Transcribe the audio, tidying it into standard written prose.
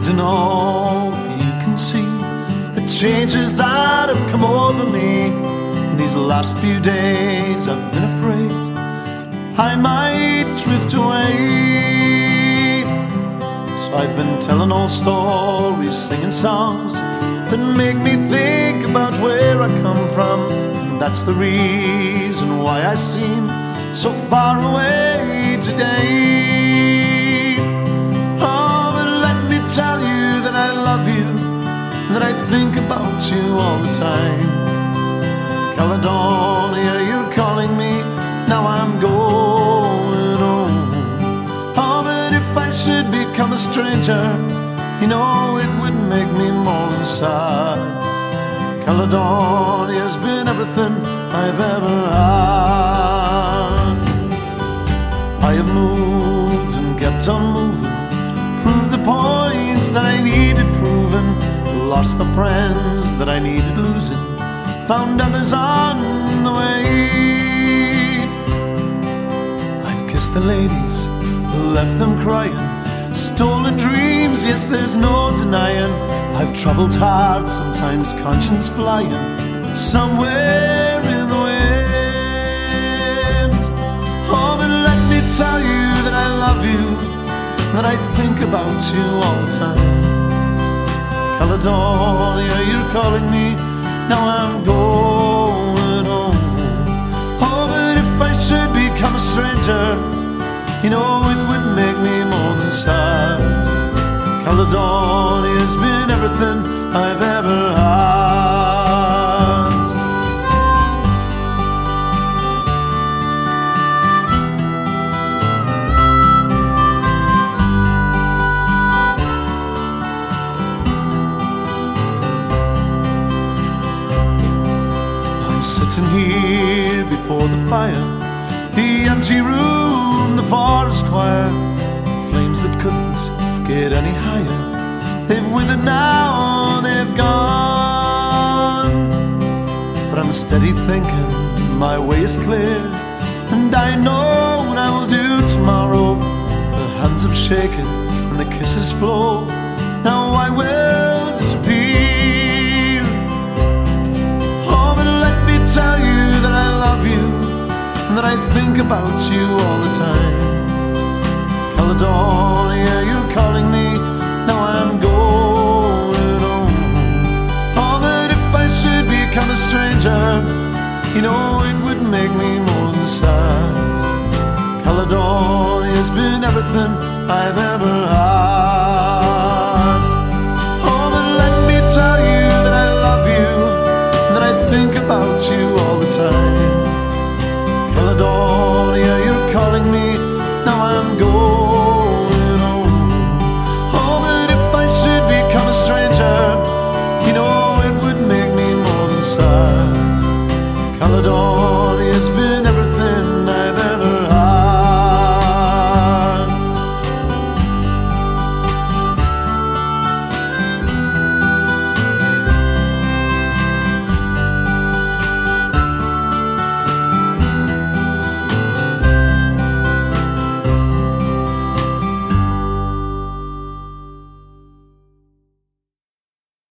don't know if you can see the changes that have come over me. In these last few days I've been afraid I might drift away. So I've been telling old stories, singing songs that make me think about where I come from. And that's the reason why I seem so far away today. Oh, but let me tell you that I love you, that I think about you all the time. Caledonia, you're calling me, now I'm going home. Oh, but if I should become a stranger, you know it would make me more sad. Caledonia's been everything I've ever had. I have moved and kept on moving, proved the points that I needed proven, lost the friends that I needed losing, found others on the way. I've kissed the ladies, left them crying, stolen dreams, yes, there's no denying. I've travelled hard, sometimes conscience flying, somewhere in the wind. Oh, but let me tell you that I love you, that I think about you all the time. Caledonia, you're calling me, now I'm going home. Oh, but if I should become a stranger, you know it would make me more than sad. Caledonia's been everything I've ever had. I'm sitting here before the fire, the empty room, the forest choir, flames that couldn't get any higher. They've withered now, they've gone. But I'm steady thinking, my way is clear, and I know what I will do tomorrow. The hands have shaken and the kisses flow, now I will disappear. Oh, but let me tell you that I love you, and that I think about you all the time. Caledonia, you're calling me, now I'm going home. Oh, but if I should become a stranger, you know it would make me more than sad. Caledonia's been everything I've ever had.